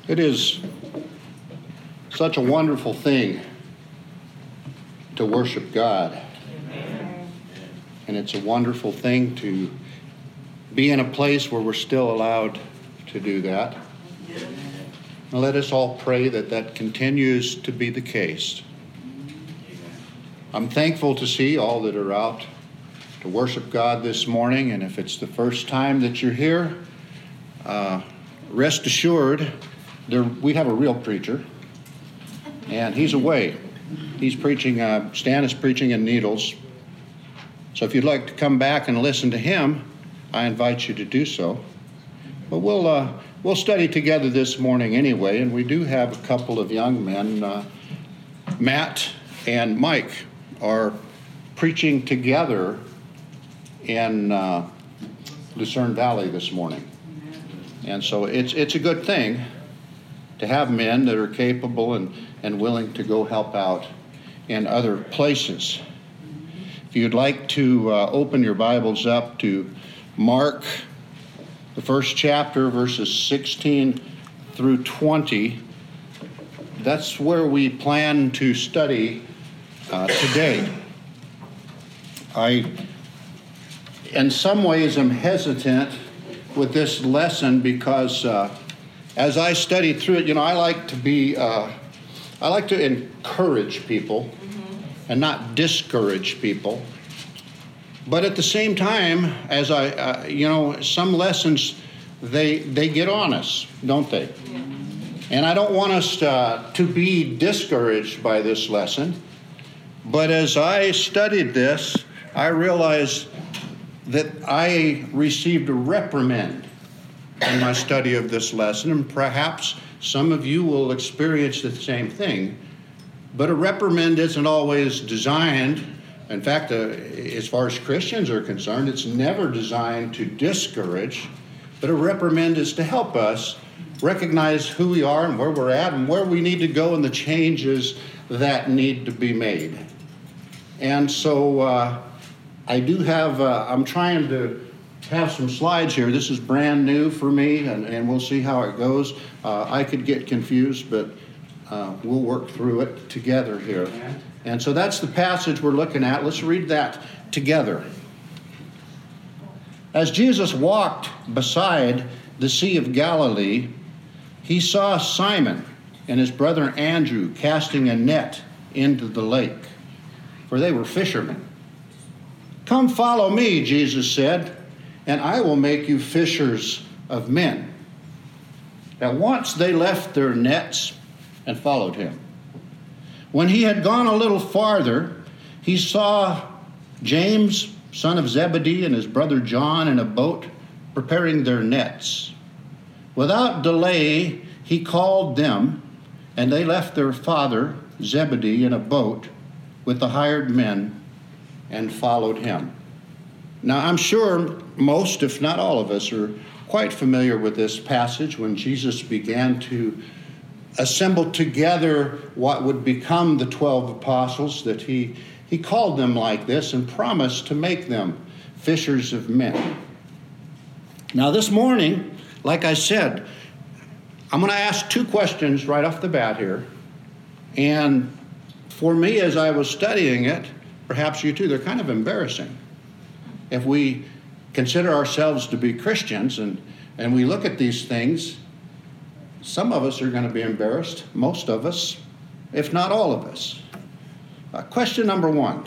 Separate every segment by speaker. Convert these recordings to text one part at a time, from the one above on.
Speaker 1: It is such a wonderful thing to worship God. Amen. And it's a wonderful thing to be in a place where we're still allowed to do that. And let us all pray that that continues to be the case. I'm thankful to see all that are out to worship God this morning. And if it's the first time that you're here, rest assured, we have a real preacher, and he's away. He's preaching, Stan is preaching in Needles. So if you'd like to come back and listen to him, I invite you to do so. But we'll study together this morning anyway, and we do have a couple of young men. Matt and Mike are preaching together in Lucerne Valley this morning. And so it's a good thing to have men that are capable and willing to go help out in other places. If you'd like to open your Bibles up to Mark, the first chapter, verses 16 through 20, that's where we plan to study today. I, in some ways, am hesitant with this lesson because as I studied through it, I like to encourage people and not discourage people. But at the same time, as some lessons, they get on us, don't they? Yeah. And I don't want us to be discouraged by this lesson. But as I studied this, I realized that I received a reprimand in my study of this lesson, and perhaps some of you will experience the same thing. But a reprimand isn't always designed, in fact, as far as Christians are concerned, it's never designed to discourage, but a reprimand is to help us recognize who we are and where we're at and where we need to go and the changes that need to be made. And so I do have, I'm trying to have some slides here. This is brand new for me, and we'll see how it goes. I could get confused, but we'll work through it together here. And so that's the passage we're looking at. Let's read that together. As Jesus walked beside the Sea of Galilee, he saw Simon and his brother Andrew casting a net into the lake, for they were fishermen. "Come follow me," Jesus said, "and I will make you fishers of men." At once they left their nets and followed him. When he had gone a little farther, he saw James, son of Zebedee, and his brother John in a boat preparing their nets. Without delay, he called them, and they left their father Zebedee in a boat with the hired men and followed him. Now, I'm sure most, if not all of us, are quite familiar with this passage when Jesus began to assemble together what would become the 12 apostles, that he called them like this and promised to make them fishers of men. Now, this morning, like I said, I'm going to ask two questions right off the bat here. And for me, as I was studying it, perhaps you too, they're kind of embarrassing. If we consider ourselves to be Christians and we look at these things, some of us are going to be embarrassed, most of us, if not all of us. Question number one.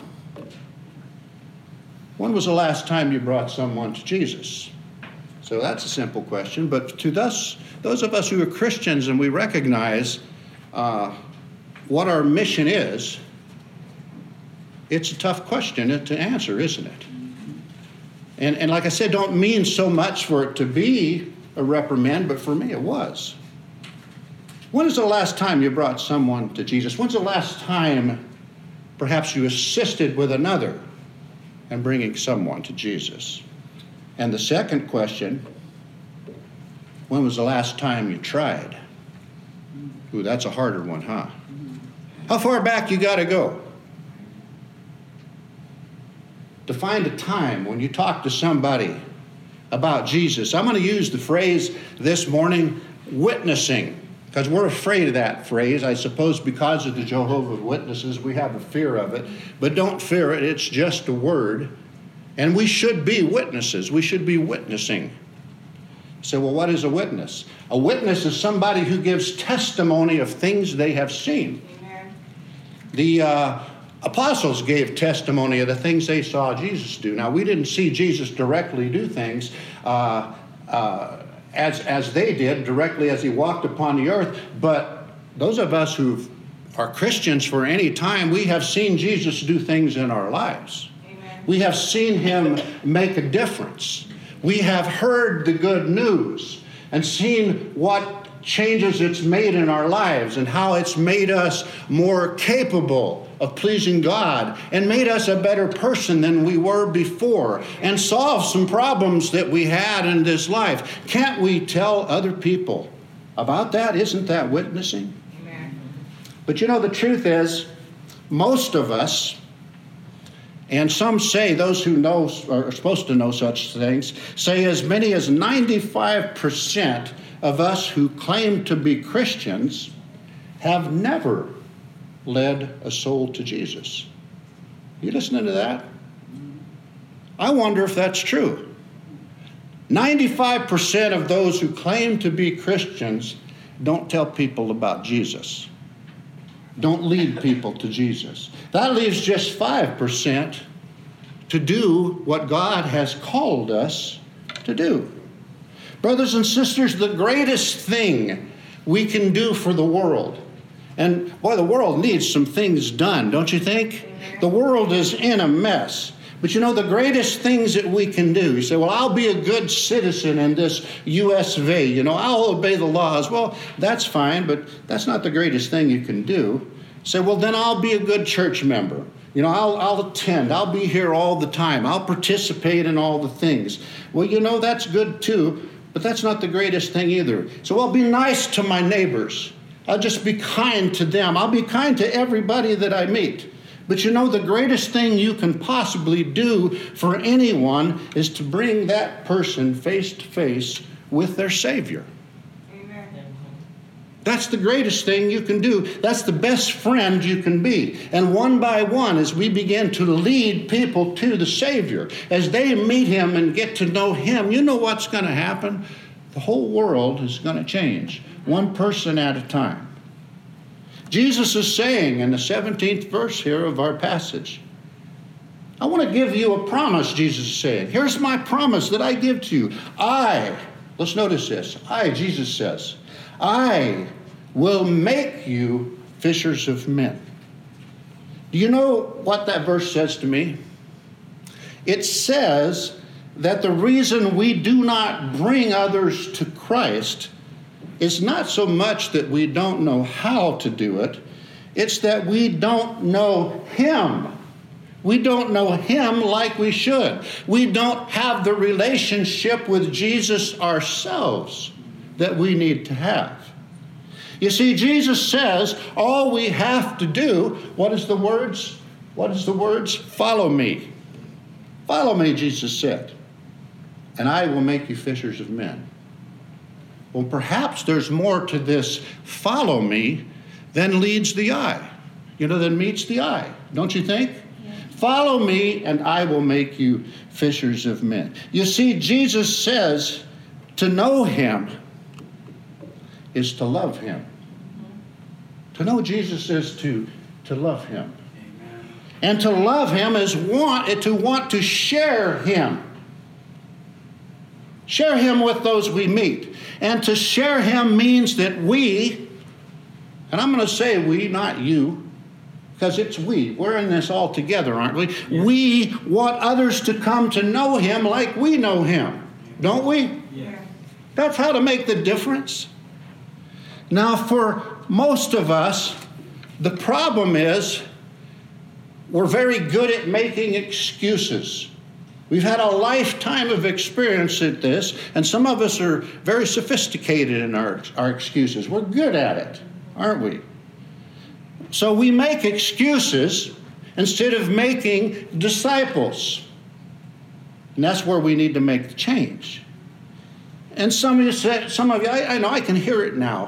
Speaker 1: When was the last time you brought someone to Jesus? So that's a simple question, but to those of us who are Christians and we recognize what our mission is, it's a tough question to answer, isn't it? And like I said, don't mean so much for it to be a reprimand, but for me it was. When is the last time you brought someone to Jesus? When's the last time perhaps you assisted with another in bringing someone to Jesus? And the second question, when was the last time you tried? Ooh, that's a harder one, huh? How far back you got to go to find a time when you talk to somebody about Jesus? I'm going to use the phrase this morning, witnessing Because we're afraid of that phrase. I suppose because of the Jehovah's Witnesses, we have a fear of it. But don't fear it. It's just a word. And we should be witnesses. We should be witnessing. You say, well, what is a witness? A witness is somebody who gives testimony of things they have seen. Amen. The apostles gave testimony of the things they saw Jesus do. Now, we didn't see Jesus directly do things as they did, directly as he walked upon the earth. But those of us who are Christians for any time, we have seen Jesus do things in our lives. Amen. We have seen him make a difference. We have heard the good news and seen what changes it's made in our lives and how it's made us more capable of pleasing God and made us a better person than we were before and solved some problems that we had in this life. Can't we tell other people about that? Isn't that witnessing? Amen. But you know, the truth is, most of us, and some say, those who know are supposed to know such things, say as many as 95% of us who claim to be Christians have never led a soul to Jesus. You listening to that? I wonder if that's true. 95% of those who claim to be Christians don't tell people about Jesus. Don't lead people to Jesus. That leaves just 5% to do what God has called us to do. Brothers and sisters, the greatest thing we can do for the world, and boy, the world needs some things done, don't you think? The world is in a mess. But you know, the greatest things that we can do, you say, well, I'll be a good citizen in this U.S. of A. You know, I'll obey the laws. Well, that's fine, but that's not the greatest thing you can do. Say, well, then I'll be a good church member. You know, I'll attend. I'll be here all the time. I'll participate in all the things. Well, you know, that's good too, but that's not the greatest thing either. So I'll be nice to my neighbors. I'll just be kind to them. I'll be kind to everybody that I meet. But you know, the greatest thing you can possibly do for anyone is to bring that person face to face with their Savior. Amen. That's the greatest thing you can do. That's the best friend you can be. And one by one, as we begin to lead people to the Savior, as they meet him and get to know him, you know what's going to happen? The whole world is going to change, one person at a time. Jesus is saying in the 17th verse here of our passage, I want to give you a promise, Jesus is saying. Here's my promise that I give to you. Let's notice this. Jesus says, I will make you fishers of men. Do you know what that verse says to me? It says that the reason we do not bring others to Christ is not so much that we don't know how to do it, it's that we don't know him. We don't know him like we should. We don't have the relationship with Jesus ourselves that we need to have. You see, Jesus says all we have to do, what is the words? Follow me. Follow me, Jesus said, and I will make you fishers of men. Well, perhaps there's more to this follow me than leads the eye. Than meets the eye. Don't you think? Yeah. Follow me and I will make you fishers of men. You see, Jesus says to know him is to love him. To know Jesus is to love him. Amen. And to love him is to want to share him. Share him with those we meet. And to share him means that we, and I'm going to say we, not you, because it's we. We're in this all together, aren't we? Yeah. We want others to come to know him like we know him. Don't we? Yeah. That's how to make the difference. Now, for most of us, the problem is we're very good at making excuses. We've had a lifetime of experience at this, and some of us are very sophisticated in our excuses. We're good at it, aren't we? So we make excuses instead of making disciples. And that's where we need to make the change. And some of you, I know I can hear it now.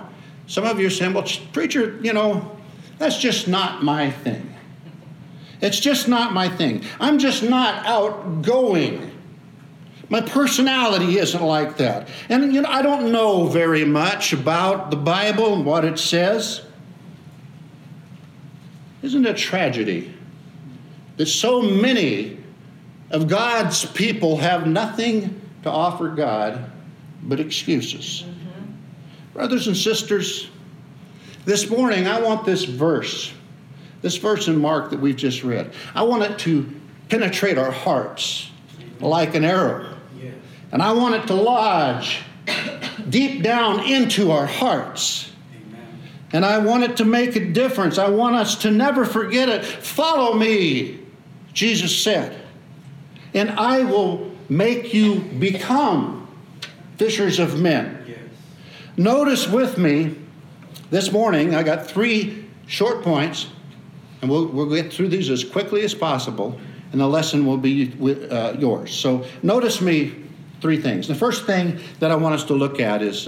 Speaker 1: Some of you are saying, well, preacher, that's just not my thing. It's just not my thing. I'm just not outgoing. My personality isn't like that. And, I don't know very much about the Bible and what it says. Isn't it a tragedy that so many of God's people have nothing to offer God but excuses? Mm-hmm. Brothers and sisters, this morning I want this verse in Mark that we've just read, I want it to penetrate our hearts like an arrow. Yes. And I want it to lodge deep down into our hearts. Amen. And I want it to make a difference. I want us to never forget it. Follow me, Jesus said, and I will make you become fishers of men. Yes. Notice with me this morning, I got 3 short points, and we'll get through these as quickly as possible, and the lesson will be yours. So notice me 3 things. The first thing that I want us to look at is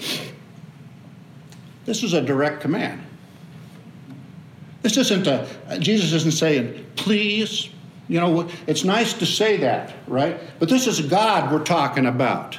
Speaker 1: this is a direct command. This isn't Jesus isn't saying, please. It's nice to say that, right? But this is God we're talking about.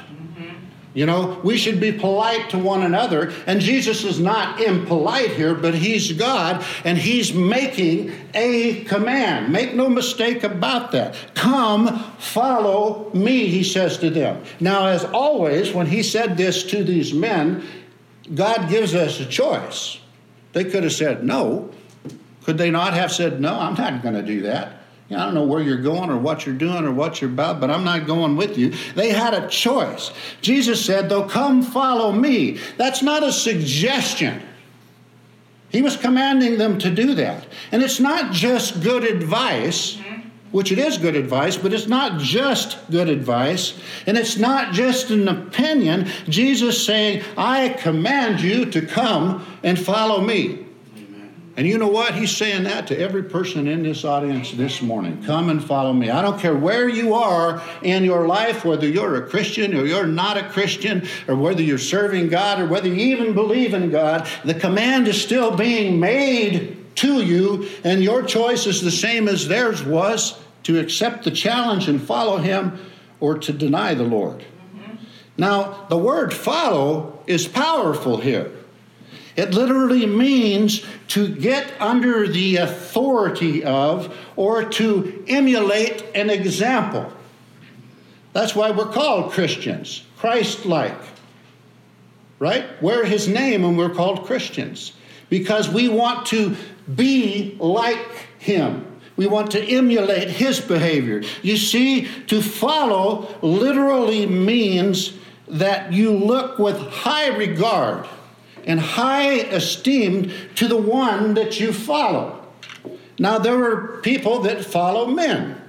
Speaker 1: We should be polite to one another. And Jesus is not impolite here, but he's God, and he's making a command. Make no mistake about that. Come, follow me, he says to them. Now, as always, when he said this to these men, God gives us a choice. They could have said no. Could they not have said, no, I'm not going to do that? I don't know where you're going or what you're doing or what you're about, but I'm not going with you. They had a choice. Jesus said, though, come follow me. That's not a suggestion. He was commanding them to do that. And it's not just good advice, which it is good advice, but it's not just good advice. And it's not just an opinion. Jesus saying, I command you to come and follow me. And you know what? He's saying that to every person in this audience this morning. Come and follow me. I don't care where you are in your life, whether you're a Christian or you're not a Christian, or whether you're serving God or whether you even believe in God. The command is still being made to you, and your choice is the same as theirs was, to accept the challenge and follow him or to deny the Lord. Mm-hmm. Now, the word follow is powerful here. It literally means to get under the authority of or to emulate an example. That's why we're called Christians, Christ-like, right? We're his name and we're called Christians because we want to be like him. We want to emulate his behavior. You see, to follow literally means that you look with high regard and high esteem to the one that you follow. Now, there are people that follow men,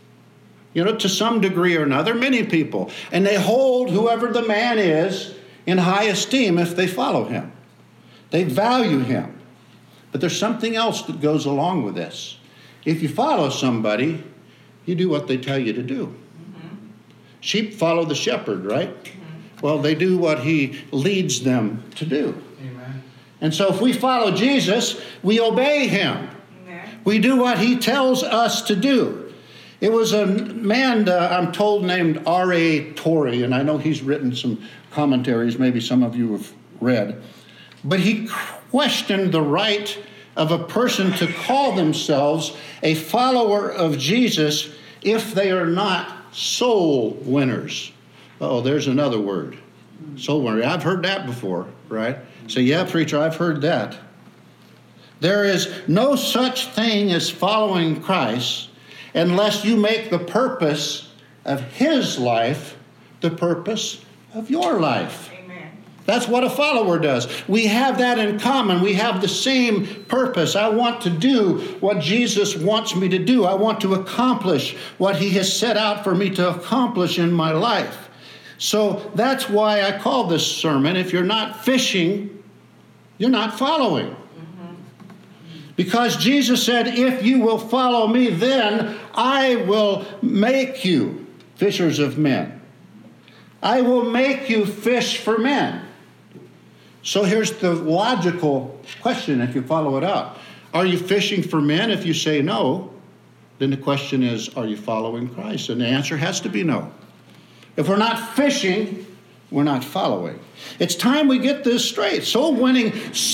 Speaker 1: to some degree or another, many people. And they hold whoever the man is in high esteem if they follow him. They value him. But there's something else that goes along with this. If you follow somebody, you do what they tell you to do. Mm-hmm. Sheep follow the shepherd, right? Mm-hmm. Well, they do what he leads them to do. Amen. And so if we follow Jesus, we obey him. Amen. We do what he tells us to do. It was a man, I'm told, named R.A. Torrey, and I know he's written some commentaries, maybe some of you have read. But he questioned the right of a person to call themselves a follower of Jesus if they are not soul winners. Oh, there's another word. Soul winner. I've heard that before, right? So, yeah, preacher, I've heard that. There is no such thing as following Christ unless you make the purpose of his life the purpose of your life. That's what a follower does. We have that in common. We have the same purpose. I want to do what Jesus wants me to do. I want to accomplish what he has set out for me to accomplish in my life. So that's why I call this sermon, if you're not fishing, you're not following. Mm-hmm. Because Jesus said, if you will follow me, then I will make you fishers of men. I will make you fish for men. So here's the logical question if you follow it out. Are you fishing for men? If you say no, then the question is, are you following Christ? And the answer has to be no. If we're not fishing, we're not following. It's time we get this straight. Soul winning.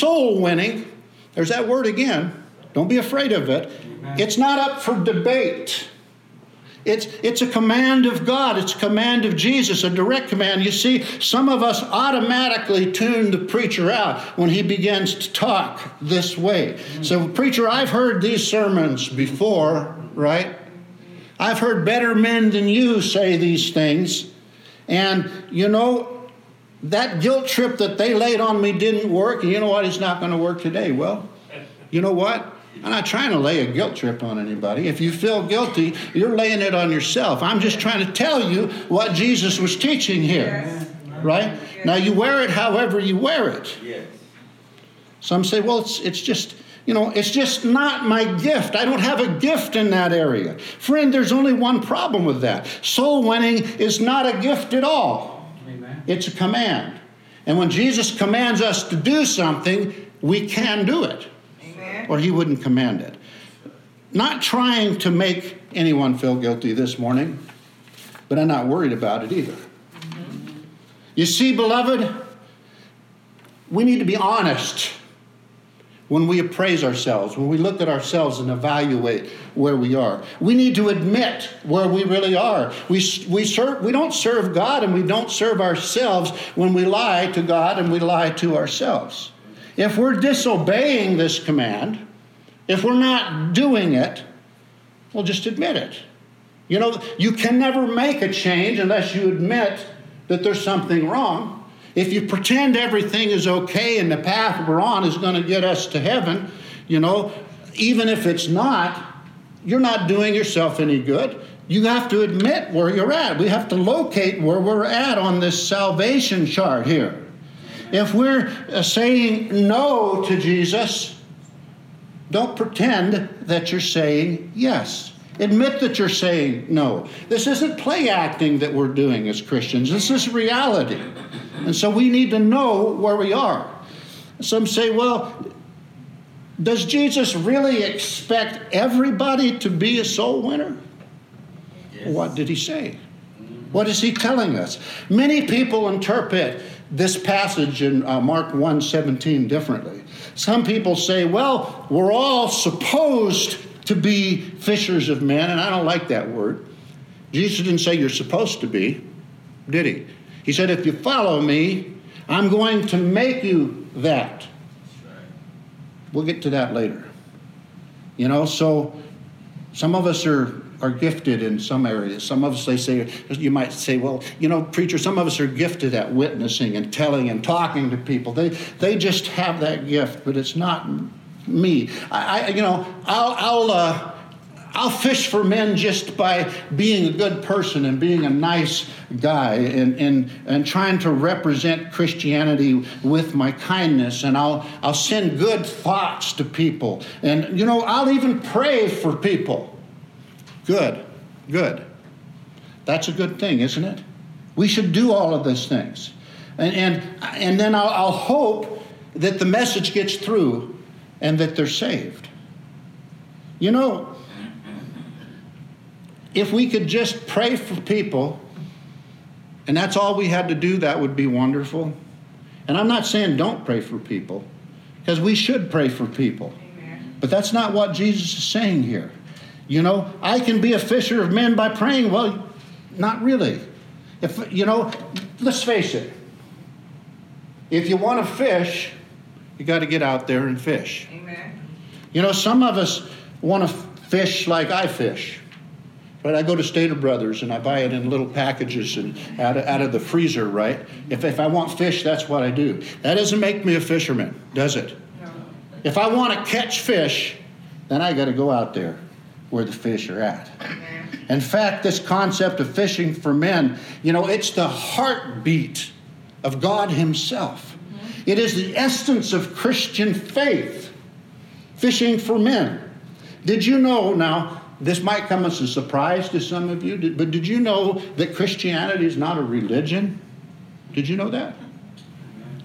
Speaker 1: There's that word again. Don't be afraid of it. Amen. It's not up for debate. It's a command of God. It's a command of Jesus, a direct command. You see, some of us automatically tune the preacher out when he begins to talk this way. So, preacher, I've heard these sermons before, right? I've heard better men than you say these things. And, you know, that guilt trip that they laid on me didn't work. And you know what? It's not going to work today. Well, you know what? I'm not trying to lay a guilt trip on anybody. If you feel guilty, you're laying it on yourself. I'm just trying to tell you what Jesus was teaching here. Yes. Right? Yes. Now, you wear it however you wear it. Yes. Some say, well, it's just, you know, it's just not my gift. I don't have a gift in that area. Friend, there's only one problem with that. Soul winning is not a gift at all. Amen. It's a command. And when Jesus commands us to do something, we can do it. Or he wouldn't command it. Not trying to make anyone feel guilty this morning, but I'm not worried about it either. Mm-hmm. You see, beloved, we need to be honest when we appraise ourselves, when we look at ourselves and evaluate where we are. We need to admit where we really are. We don't serve God and we don't serve ourselves when we lie to God and we lie to ourselves. If we're disobeying this command, if we're not doing it, well, just admit it. You know, you can never make a change unless you admit that there's something wrong. If you pretend everything is okay and the path we're on is going to get us to heaven, you know, even if it's not, you're not doing yourself any good. You have to admit where you're at. We have to locate where we're at on this salvation chart here. If we're saying no to Jesus, don't pretend that you're saying yes. Admit that you're saying no. This isn't play acting that we're doing as Christians. This is reality. And so we need to know where we are. Some say, well, does Jesus really expect everybody to be a soul winner? Yes. What did he say? What is he telling us? Many people interpret this passage in Mark 1:17 differently. Some people say, well, we're all supposed to be fishers of men, and I don't like that word. Jesus didn't say you're supposed to be, did he? He said, if you follow me, I'm going to make you that. We'll get to that later. You know, so some of us are gifted in some areas. Some of us, they say, you might say, well, you know, preacher, some of us are gifted at witnessing and telling and talking to people. They just have that gift, but it's not me. I'll fish for men just by being a good person and being a nice guy and trying to represent Christianity with my kindness, and I'll send good thoughts to people, and, you know, I'll even pray for people. Good. That's a good thing, isn't it? We should do all of those things. And then I'll hope that the message gets through and that they're saved. You know, if we could just pray for people, and that's all we had to do, that would be wonderful. And I'm not saying don't pray for people, because we should pray for people. Amen. But that's not what Jesus is saying here. You know, I can be a fisher of men by praying. Well, not really. If, you know, let's face it. If you want to fish, you got to get out there and fish. Amen. You know, some of us want to fish like I fish. Right? I go to Stater Brothers and I buy it in little packages and out of the freezer, right? If I want fish, that's what I do. That doesn't make me a fisherman, does it? No. If I want to catch fish, then I got to go out there where the fish are at. In fact, this concept of fishing for men, you know, it's the heartbeat of God himself. It is the essence of Christian faith, fishing for men. Did you know, now, this might come as a surprise to some of you, but did you know that Christianity is not a religion? Did you know that?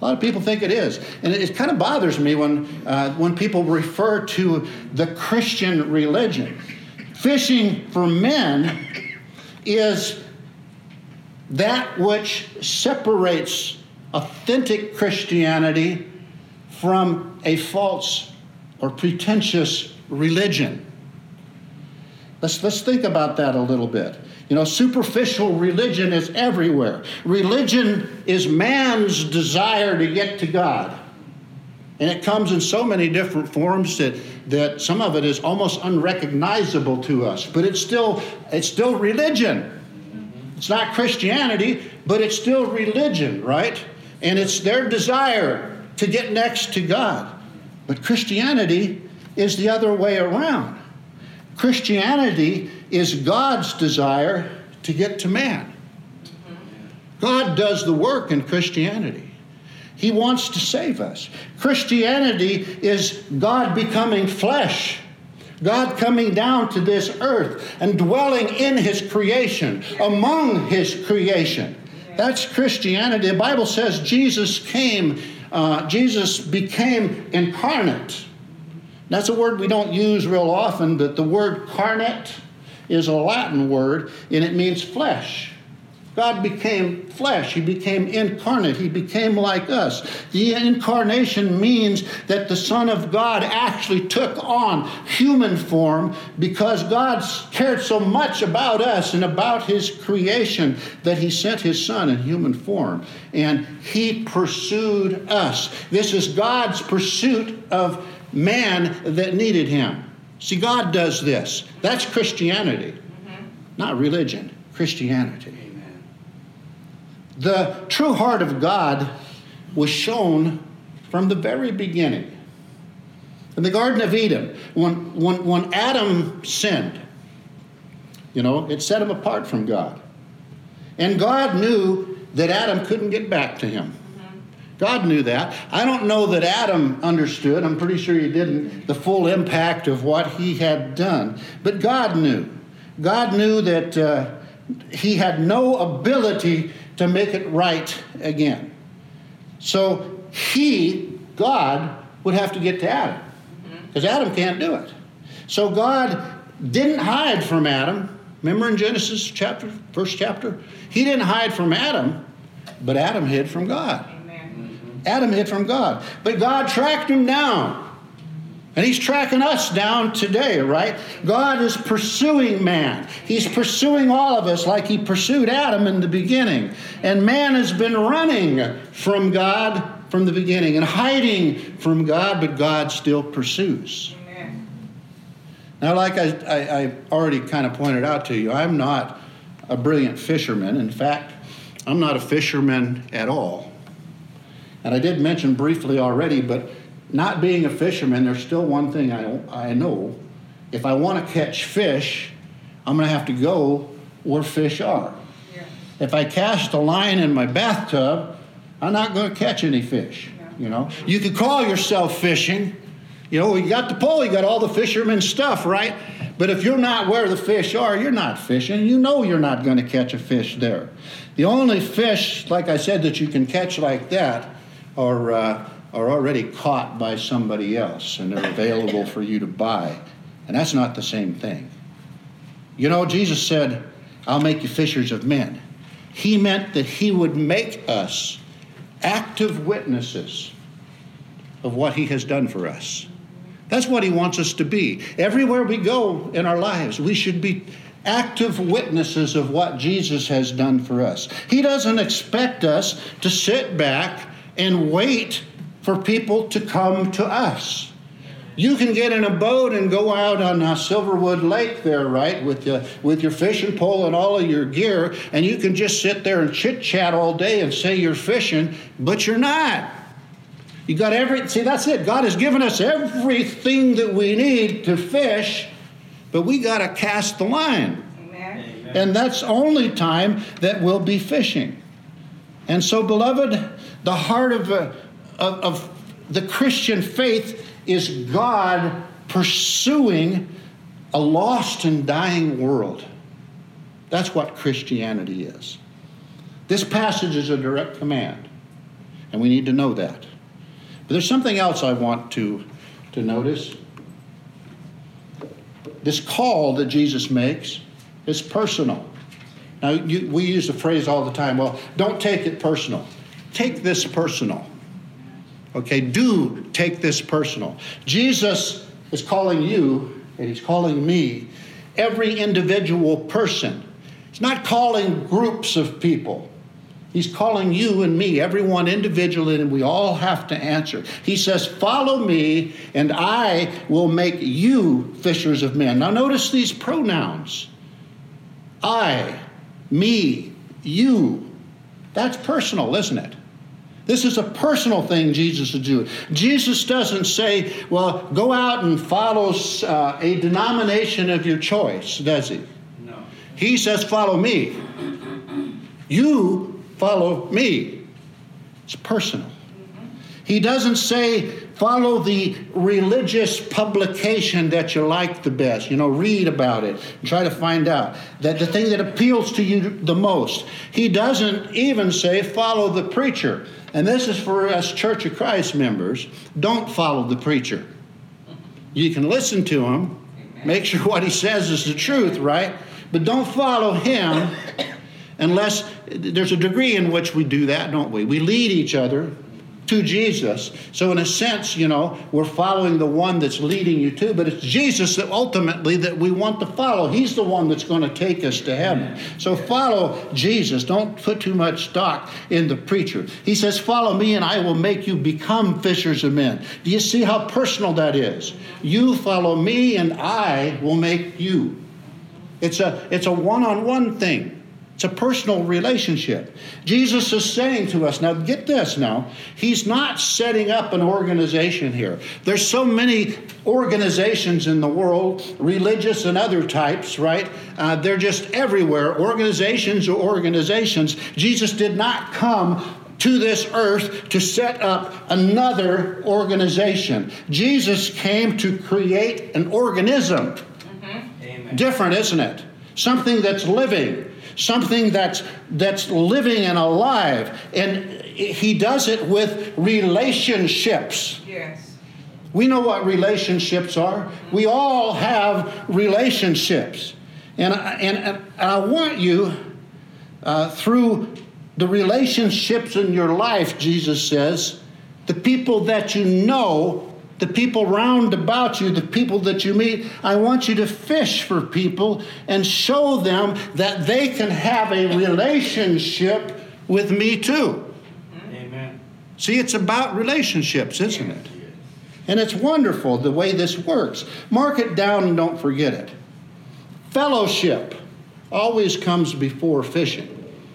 Speaker 1: A lot of people think it is. And it kind of bothers me when people refer to the Christian religion. Fishing for men is that which separates authentic Christianity from a false or pretentious religion. Let's think about that a little bit. You know, superficial religion is everywhere. Religion is man's desire to get to God. And it comes in so many different forms that some of it is almost unrecognizable to us. But it's still religion. It's not Christianity, but it's still religion, right? And it's their desire to get next to God. But Christianity is the other way around. Christianity is God's desire to get to man. God does the work in Christianity. He wants to save us. Christianity is God becoming flesh. God coming down to this earth and dwelling in His creation, among His creation. That's Christianity. The Bible says Jesus became incarnate. That's a word we don't use real often, but the word carnate is a Latin word, and it means flesh. God became flesh. He became incarnate. He became like us. The incarnation means that the Son of God actually took on human form because God cared so much about us and about His creation that He sent His Son in human form. And He pursued us. This is God's pursuit of man that needed Him. See, God does this. That's Christianity. Not religion. Christianity. The true heart of God was shown from the very beginning. In the Garden of Eden, when Adam sinned, it set him apart from God. And God knew that Adam couldn't get back to Him. God knew that. I don't know that Adam understood, I'm pretty sure he didn't, the full impact of what he had done. But God knew. God knew that he had no ability to make it right again. So God, would have to get to Adam. Because Adam can't do it. So God didn't hide from Adam. Remember in Genesis first chapter? He didn't hide from Adam, but Adam hid from God. Adam hid from God. But God tracked him down. And He's tracking us down today, right? God is pursuing man. He's pursuing all of us like He pursued Adam in the beginning. And man has been running from God from the beginning and hiding from God, but God still pursues. Amen. Now, like I already kind of pointed out to you, I'm not a brilliant fisherman. In fact, I'm not a fisherman at all. And I did mention briefly already, but not being a fisherman, there's still one thing I know. If I want to catch fish, I'm going to have to go where fish are. Yeah. If I cast a line in my bathtub, I'm not going to catch any fish. Yeah. You could call yourself fishing. You got the pole, you got all the fisherman stuff, right? But if you're not where the fish are, you're not fishing. You're not going to catch a fish there. The only fish, like I said, that you can catch like that are already caught by somebody else, and they're available for you to buy. And that's not the same thing. Jesus said, I'll make you fishers of men. He meant that He would make us active witnesses of what He has done for us. That's what He wants us to be. Everywhere we go in our lives, we should be active witnesses of what Jesus has done for us. He doesn't expect us to sit back and wait for people to come to us. You can get in a boat and go out on Silverwood Lake there, right, with your fishing pole and all of your gear, and you can just sit there and chit-chat all day and say you're fishing, but you're not. You got see, that's it. God has given us everything that we need to fish, but we got to cast the line. Amen. And that's only time that we'll be fishing. And so, beloved, the heart of the Christian faith is God pursuing a lost and dying world. That's what Christianity is. This passage is a direct command. And we need to know that. But there's something else I want to notice. This call that Jesus makes is personal. Now, we use the phrase all the time, well, don't take it personal. Take this personal. Okay, do take this personal. Jesus is calling you, and he's calling me, every individual person. He's not calling groups of people. He's calling you and me, everyone individually, and we all have to answer. He says, follow me, and I will make you fishers of men. Now notice these pronouns. I, me, you. That's personal, isn't it? This is a personal thing Jesus is doing. Jesus doesn't say, well, go out and follow a denomination of your choice, does he? No. He says, follow me. You follow me. It's personal. He doesn't say, follow the religious publication that you like the best. Read about it and try to find out that the thing that appeals to you the most. He doesn't even say, follow the preacher. And this is for us Church of Christ members. Don't follow the preacher. You can listen to him, make sure what he says is the truth, right? But don't follow him unless there's a degree in which we do that, don't we? We lead each other to Jesus. So in a sense, we're following the one that's leading you to, but it's Jesus that ultimately that we want to follow. He's the one that's going to take us to heaven. So follow Jesus. Don't put too much stock in the preacher. He says, follow me and I will make you become fishers of men. Do you see how personal that is? You follow me and I will make you. It's a one-on-one thing. It's a personal relationship. Jesus is saying to us, now get this now, he's not setting up an organization here. There's so many organizations in the world, religious and other types, right? They're just everywhere, organizations or organizations. Jesus did not come to this earth to set up another organization. Jesus came to create an organism. Amen. Different, isn't it? Something that's living. Something that's living and alive. And he does it with relationships. Yes. We know what relationships are. We all have relationships. And I want you, through the relationships in your life, Jesus says, the people that you know, the people round about you, the people that you meet, I want you to fish for people and show them that they can have a relationship with me too. Amen. See, it's about relationships, isn't it? And it's wonderful the way this works. Mark it down and don't forget it. Fellowship always comes before fishing.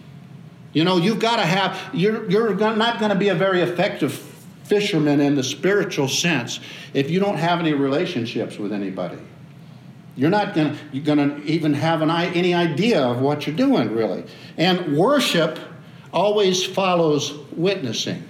Speaker 1: You've got to have, you're not going to be a very effective fisherman in the spiritual sense if you don't have any relationships with anybody. You're not going to even have any idea of what you're doing, really. And worship always follows witnessing.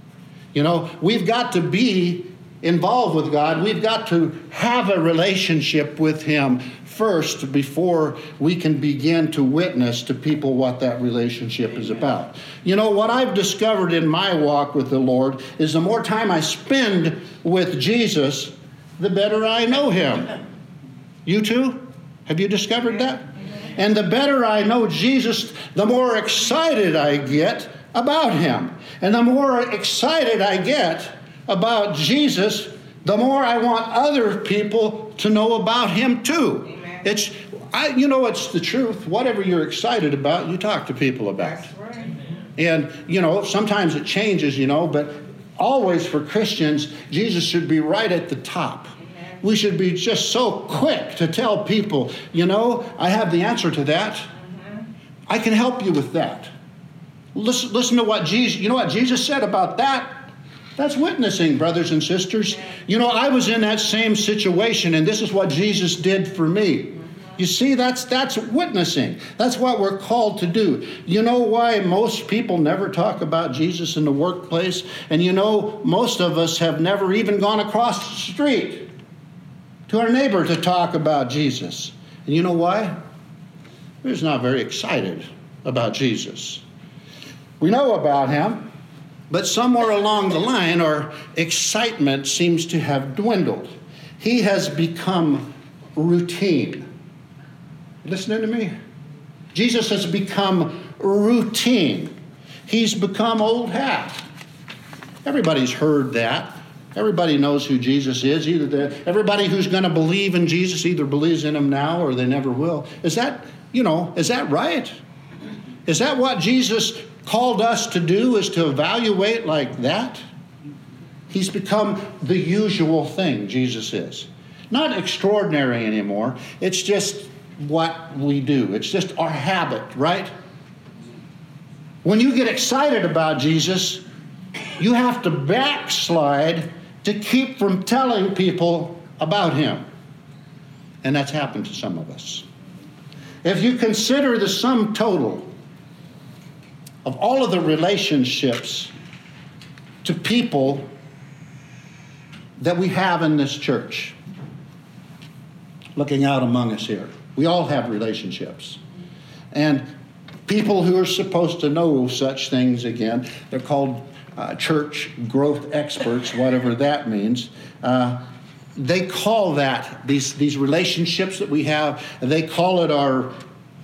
Speaker 1: We've got to be involved with God. We've got to have a relationship with him first before we can begin to witness to people what that relationship is about. What I've discovered in my walk with the Lord is the more time I spend with Jesus, the better I know him. You too? Have you discovered that? And the better I know Jesus, the more excited I get about him. And the more excited I get about Jesus, the more I want other people to know about him too. It's the truth. Whatever you're excited about, you talk to people about. That's right. And, sometimes it changes, but always for Christians, Jesus should be right at the top. Amen. We should be just so quick to tell people, I have the answer to that. Mm-hmm. I can help you with that. Listen to what Jesus said about that. That's witnessing, brothers and sisters. I was in that same situation, and this is what Jesus did for me. You see, that's witnessing. That's what we're called to do. You know why most people never talk about Jesus in the workplace? And most of us have never even gone across the street to our neighbor to talk about Jesus. And you know why? We're just not very excited about Jesus. We know about him. But somewhere along the line, our excitement seems to have dwindled. He has become routine. Listening to me? Jesus has become routine. He's become old hat. Everybody's heard that. Everybody knows who Jesus is. Everybody who's going to believe in Jesus either believes in him now or they never will. Is that right? Is that what Jesus called us to do, is to evaluate like that? He's become the usual thing, Jesus is. Not extraordinary anymore. It's just what we do. It's just our habit, right? When you get excited about Jesus, you have to backslide to keep from telling people about him. And that's happened to some of us. If you consider the sum total of all of the relationships to people that we have in this church, looking out among us here, we all have relationships. And people who are supposed to know such things, again, they're called church growth experts, whatever that means. They call that, these relationships that we have, they call it our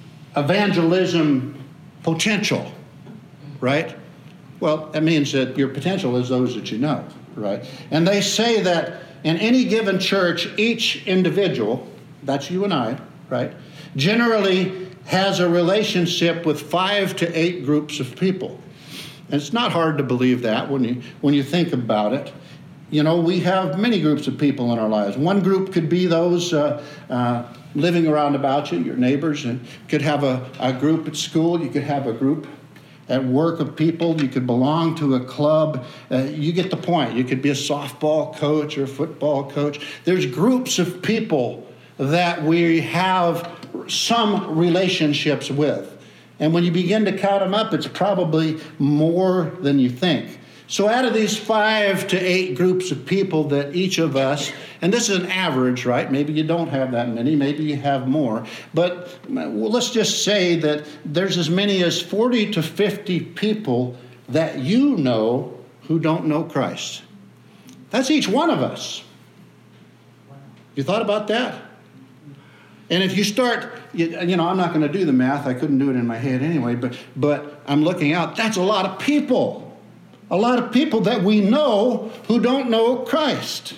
Speaker 1: evangelism potential, right? Well, that means that your potential is those that you know, right? And they say that in any given church, each individual, that's you and I, right, generally has a relationship with 5 to 8 groups of people. And it's not hard to believe that when you think about it. You know, we have many groups of people in our lives. One group could be those living around about you, your neighbors, and could have a group at school. You could have a group at work of people. You could belong to a club. You get the point. You could be a softball coach or a football coach. There's groups of people that we have some relationships with. And when you begin to count them up, it's probably more than you think. So out of these 5 to 8 groups of people that each of us, and this is an average, right? Maybe you don't have that many, maybe you have more. But let's just say that there's as many as 40 to 50 people that you know who don't know Christ. That's each one of us. You thought about that? And if you start, I'm not going to do the math. I couldn't do it in my head anyway, but I'm looking out. That's a lot of people. A lot of people that we know who don't know Christ.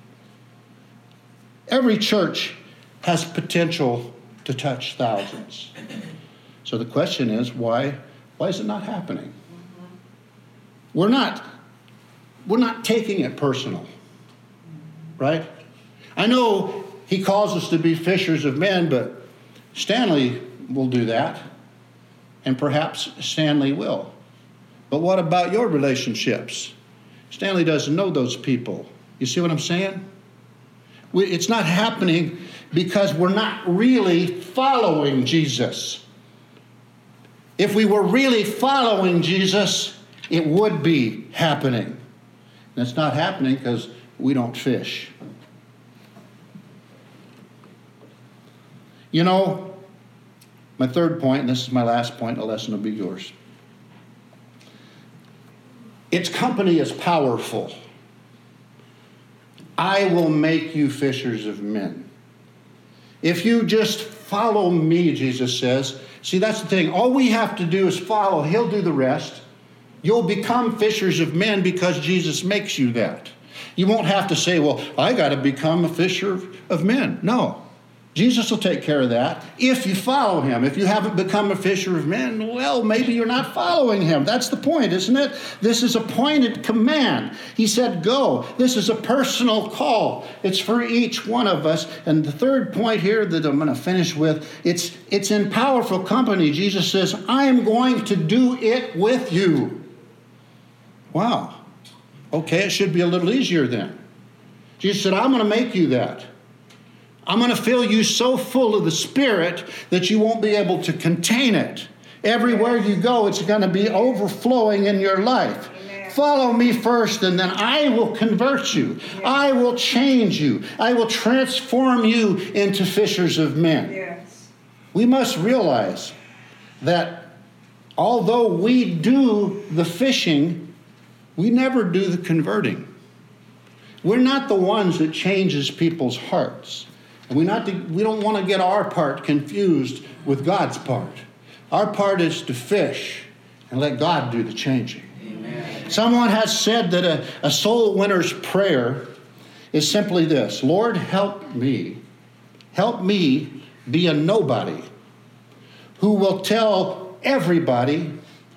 Speaker 1: Every church has potential to touch thousands. So the question is, why is it not happening? We're not taking it personal, right? I know he calls us to be fishers of men, but Stanley will do that, and perhaps Stanley will. But what about your relationships? Stanley doesn't know those people. You see what I'm saying? It's not happening because we're not really following Jesus. If we were really following Jesus, it would be happening. And it's not happening because we don't fish. You know, my third point, and this is my last point, the lesson will be yours. Its company is powerful. I will make you fishers of men. If you just follow me, Jesus says. See, that's the thing. All we have to do is follow. He'll do the rest. You'll become fishers of men because Jesus makes you that. You won't have to say, well, I got to become a fisher of men. No. Jesus will take care of that if you follow him. If you haven't become a fisher of men, well, maybe you're not following him. That's the point, isn't it? This is a pointed command. He said, go. This is a personal call. It's for each one of us. And the third point here that I'm going to finish with, it's in powerful company. Jesus says, I am going to do it with you. Wow. Okay, it should be a little easier then. Jesus said, I'm going to make you that. I'm going to fill you so full of the Spirit that you won't be able to contain it. Everywhere you go, it's going to be overflowing in your life. Amen. Follow me first, and then I will convert you. Yes. I will change you. I will transform you into fishers of men. Yes. We must realize that although we do the fishing, We never do the converting. We're not the ones that changes people's hearts. And we don't want to get our part confused with God's part. Our part is to fish and let God do the changing. Amen. Someone has said that a soul winner's prayer is simply this: Lord, help me be a nobody who will tell everybody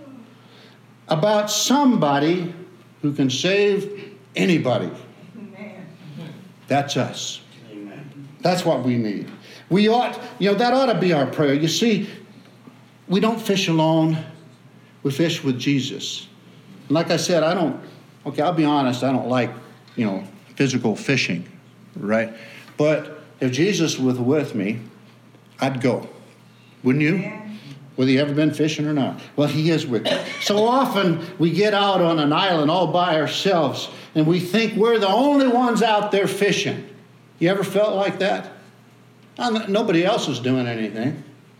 Speaker 1: about somebody who can save anybody. Amen. That's us. Amen. That's what we need. That ought to be our prayer. You see, we don't fish alone. We fish with Jesus. And like I said, I'll be honest, I don't like, physical fishing, right? But if Jesus was with me, I'd go. Wouldn't you? Yeah. Whether you ever been fishing or not. Well, he is with me. So often we get out on an island all by ourselves and we think we're the only ones out there fishing. You ever felt like that? Nobody else is doing anything.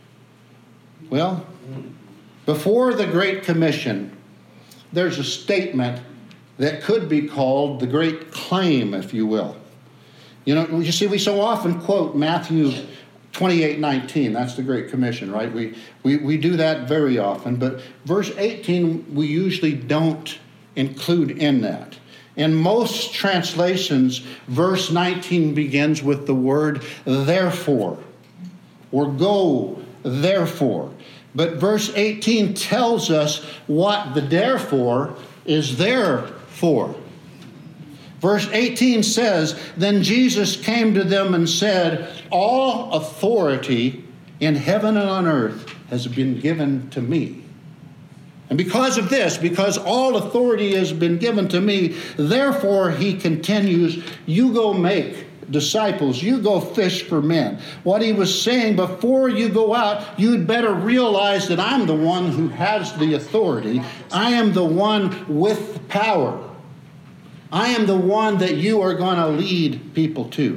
Speaker 1: Well, before the Great Commission, there's a statement that could be called the Great Claim, if you will. You see, we so often quote Matthew 28:19. That's the Great Commission, right? We do that very often. But verse 18, we usually don't include in that. In most translations, verse 19 begins with the word therefore, or go therefore. But verse 18 tells us what the therefore is there for. Verse 18 says, then Jesus came to them and said, all authority in heaven and on earth has been given to me. And because of this, because all authority has been given to me, therefore, he continues, you go make disciples, you go fish for men. What he was saying, before you go out, you'd better realize that I'm the one who has the authority. I am the one with the power. I am the one that you are going to lead people to.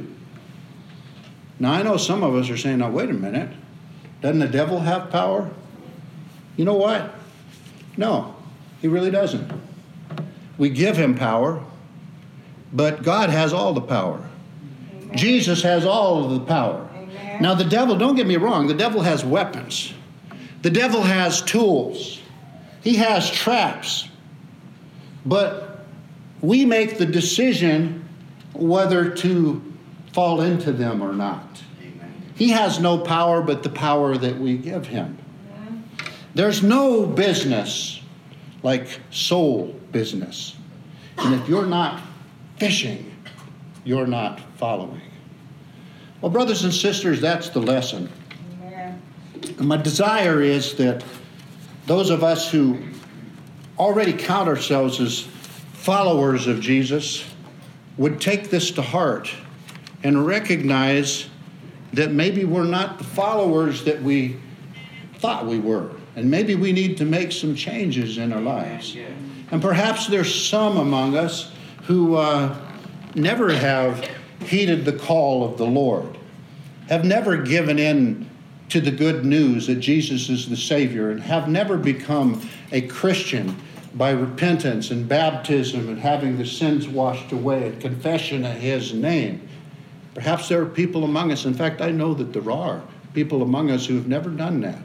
Speaker 1: Now, I know some of us are saying, now, wait a minute. Doesn't the devil have power? You know what? No, he really doesn't. We give him power, but God has all the power. Amen. Jesus has all of the power. Amen. Now, the devil, don't get me wrong, the devil has weapons. The devil has tools. He has traps. But we make the decision whether to fall into them or not. Amen. He has no power but the power that we give him. There's no business like soul business. And if you're not fishing, you're not following. Well, brothers and sisters, that's the lesson. Amen. And my desire is that those of us who already count ourselves as followers of Jesus would take this to heart and recognize that maybe we're not the followers that we thought we were. And maybe we need to make some changes in our lives. And perhaps there's some among us who never have heeded the call of the Lord, have never given in to the good news that Jesus is the Savior, and have never become a Christian by repentance and baptism and having the sins washed away and confession of his name. Perhaps there are people among us, in fact, I know that there are people among us who have never done that.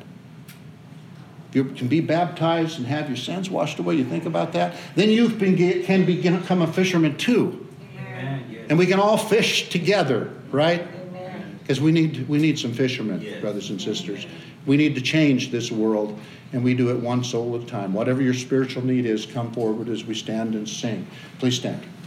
Speaker 1: You can be baptized and have your sins washed away. You think about that? Then you can become a fisherman too. Amen. And we can all fish together, right? Because we need some fishermen, yes, brothers and sisters. We need to change this world, and we do it one soul at a time. Whatever your spiritual need is, come forward as we stand and sing. Please stand.